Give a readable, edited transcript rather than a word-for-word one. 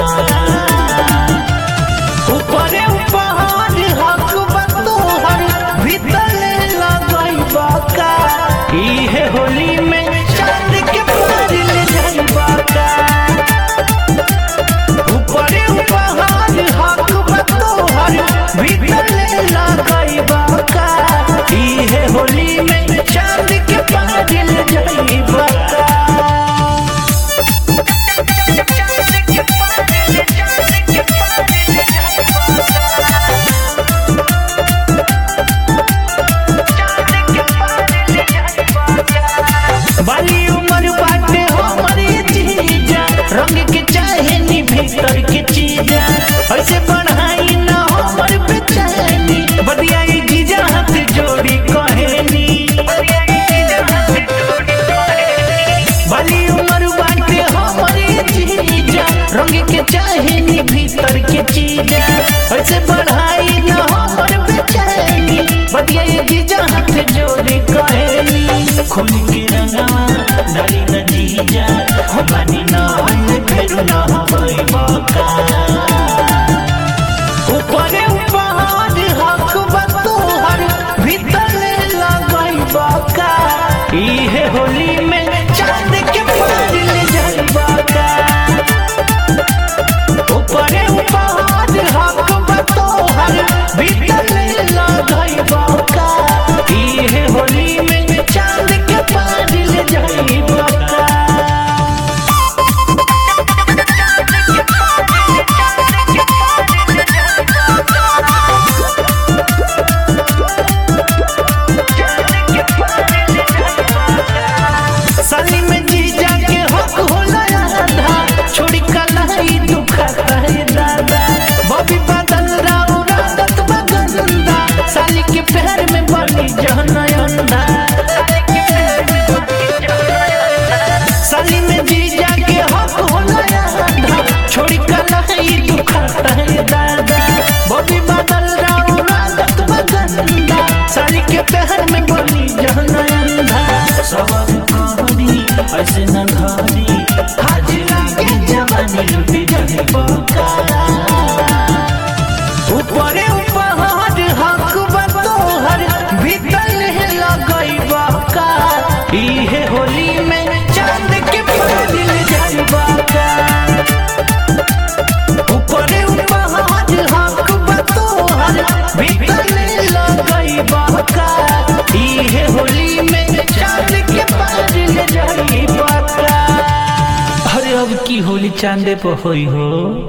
ऊपरे उपहार हक बतोहर भीतर लगैबा का इहे होली में चांद के पार ले जाइबा का। ऊपरे उपहार हक बतोहर भीतर लगैबा का इहे होली में चांद के पार ले जाइबा का। बाली उम्र बाटे हमरे जीजा रंग के चाहे नी भीतर के चीजा ऐसे बढ़ाई ना हमर बेचैनी बदियाई जीजा हाथ जोड़ी कहेनी। बाली उम्र बाटे हमरे जीजा रंग के चाहे नी भीतर के चीजा ऐसे बढ़ाई ना हमर बेचैनी बदियाई जीजा हाथ जोड़ी कहेनी। खोल के रंगवा डाली न जीजा हो बानी ना फिर ना होई बाका। ऊपरे उपहार हक बतोहर भीतर लगैबा का इहे होली में चांद के पार ले जाइबा का। ऊपरे उपहार हक बतोहर भीतर लगैबा का इहे होली में चांद के पार ले जाइबा का। साली में जीजा के हक होला आधा छोड़ी कलाई दुखता है दादा बॉबी बदल राव रात बगंदा साली के पैर में बनी जहना अंधा। साली में जीजा के हक होला आधा छोड़ी कलाई दुखता है दादा बॉबी बदल राव रात बगंदा साली के पैर में बनी जहना अंधा। सवाल ऐसे न घारी हाजिरा के जवानी लुटी जाने बाका। ऊपरे उपहार हक बतोहर भीतर लगैबा का इहे होली में चांद के पार ले जाइबा का। ऊपरे उपहार हक बतोहर भीतर लगैबा का इहे होली में चांद के पार ले जाइबा का। अरे अब की होली चांदे पर होई हो।